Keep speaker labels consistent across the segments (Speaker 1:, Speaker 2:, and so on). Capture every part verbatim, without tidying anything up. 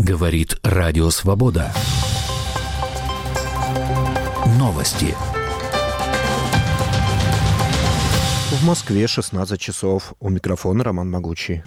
Speaker 1: Говорит Радио Свобода. Новости.
Speaker 2: В Москве шестнадцать часов. У микрофона Роман Могучий.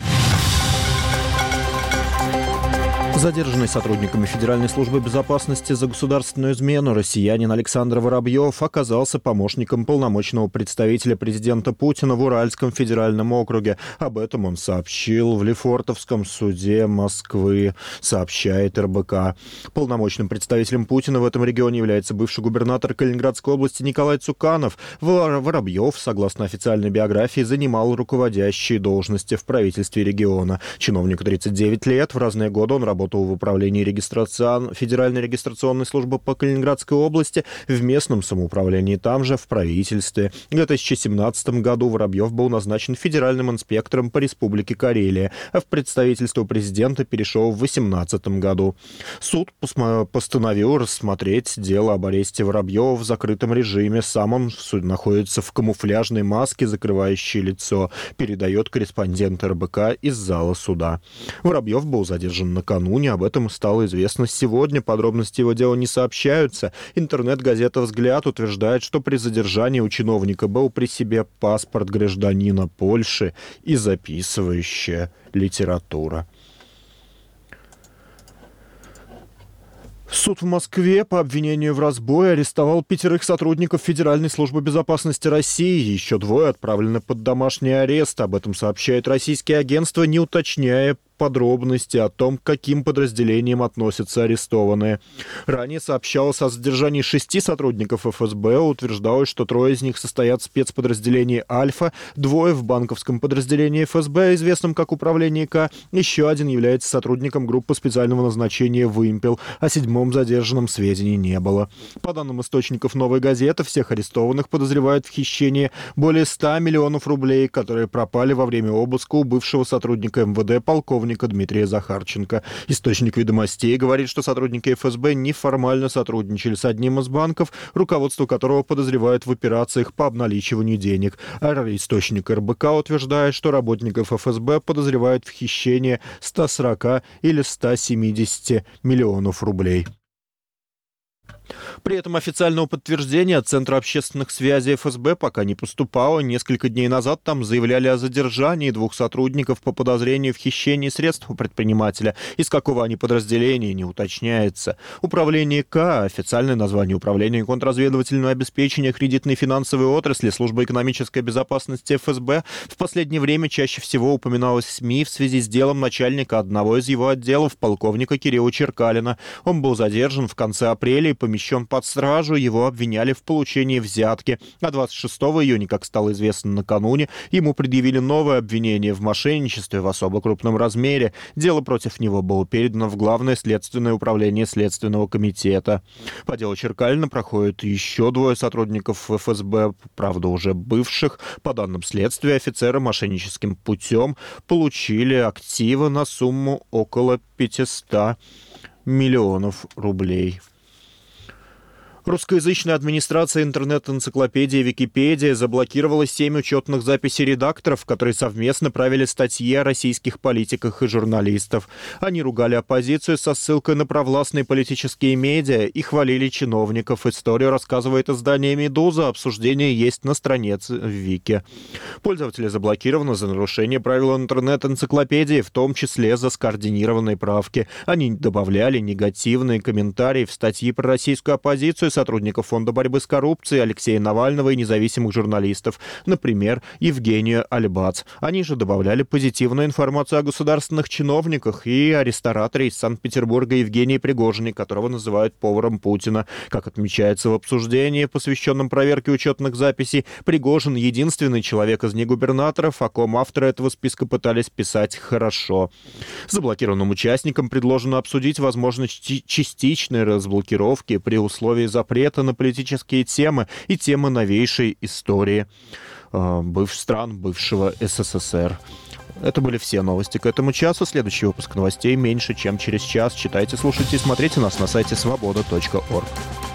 Speaker 2: Задержанный сотрудниками Федеральной службы безопасности за государственную измену россиянин Александр Воробьев оказался помощником полномочного представителя президента Путина в Уральском федеральном округе. Об этом он сообщил в Лефортовском суде Москвы, сообщает эр бэ ка. Полномочным представителем Путина в этом регионе является бывший губернатор Калининградской области Николай Цуканов. Воробьев, согласно официальной биографии, занимал руководящие должности в правительстве региона. Чиновнику тридцать девять лет. В разные годы он работал в управлении регистрацион... Федеральной регистрационной службы по Калининградской области, в местном самоуправлении, там же, в правительстве. В две тысячи семнадцатом году Воробьев был назначен федеральным инспектором по Республике Карелия, а в представительство президента перешел в две тысячи восемнадцатом году. Суд постановил рассмотреть дело об аресте Воробьева в закрытом режиме. Сам он находится в камуфляжной маске, закрывающей лицо, передает корреспондент эр бэ ка из зала суда. Воробьев был задержан накануне. Об этом стало известно сегодня. Подробности его дела не сообщаются. Интернет-газета «Взгляд» утверждает, что при задержании у чиновника был при себе паспорт гражданина Польши и записывающая литература. Суд в Москве по обвинению в разбое арестовал пятерых сотрудников Федеральной службы безопасности России. Еще двое отправлены под домашний арест. Об этом сообщает российские агентства, не уточняя подробности о том, к каким подразделениям относятся арестованные. Ранее сообщалось о задержании шести сотрудников эф эс бэ. Утверждалось, что трое из них состоят в спецподразделении «Альфа», двое в банковском подразделении эф эс бэ, известном как Управление К, еще один является сотрудником группы специального назначения «Вымпел», о седьмом задержанном сведений не было. По данным источников «Новой газеты», всех арестованных подозревают в хищении более ста миллионов рублей, которые пропали во время обыска у бывшего сотрудника эм вэ дэ полковника Дмитрия Захарченко. Источник «Ведомостей» говорит, что сотрудники эф эс бэ неформально сотрудничали с одним из банков, руководство которого подозревают в операциях по обналичиванию денег. А источник эр бэ ка утверждает, что работников эф эс бэ подозревают в хищении ста сорока или ста семидесяти миллионов рублей. При этом официального подтверждения от Центра общественных связей эф эс бэ пока не поступало. Несколько дней назад там заявляли о задержании двух сотрудников по подозрению в хищении средств у предпринимателя. Из какого они подразделения, не уточняется. Управление К, официальное название Управление контрразведывательного обеспечения кредитной и финансовой отрасли Службы экономической безопасности эф эс бэ, в последнее время чаще всего упоминалось в СМИ в связи с делом начальника одного из его отделов, полковника Кирилла Черкалина. Он был задержан в конце апреля и помещен под стражу, его обвиняли в получении взятки. А двадцать шестого июня, как стало известно накануне, ему предъявили новое обвинение в мошенничестве в особо крупном размере. Дело против него было передано в Главное следственное управление Следственного комитета. По делу Черкалина проходят еще двое сотрудников эф эс бэ, правда уже бывших. По данным следствия, офицеры мошенническим путем получили активы на сумму около пятисот миллионов рублей. Русскоязычная администрация интернет-энциклопедии Википедия заблокировала семь учетных записей редакторов, которые совместно правили статьи о российских политиках и журналистов. Они ругали оппозицию со ссылкой на провластные политические медиа и хвалили чиновников. Историю рассказывает издание «Медуза». Обсуждение есть на странице в Вики. Пользователи заблокированы за нарушение правил интернет-энциклопедии, в том числе за скоординированные правки. Они добавляли негативные комментарии в статьи про российскую оппозицию, сотрудников Фонда борьбы с коррупцией, Алексея Навального и независимых журналистов, например, Евгению Альбац. Они же добавляли позитивную информацию о государственных чиновниках и о рестораторе из Санкт-Петербурга Евгении Пригожине, которого называют поваром Путина. Как отмечается в обсуждении, посвященном проверке учетных записей, Пригожин — единственный человек из негубернаторов, о ком авторы этого списка пытались писать хорошо. Заблокированным участникам предложено обсудить возможность частичной разблокировки при условии запрета запрета на политические темы и темы новейшей истории э, быв, стран бывшего эс эс эс эр. Это были все новости к этому часу. Следующий выпуск новостей меньше, чем через час. Читайте, слушайте и смотрите нас на сайте свобода точка орг.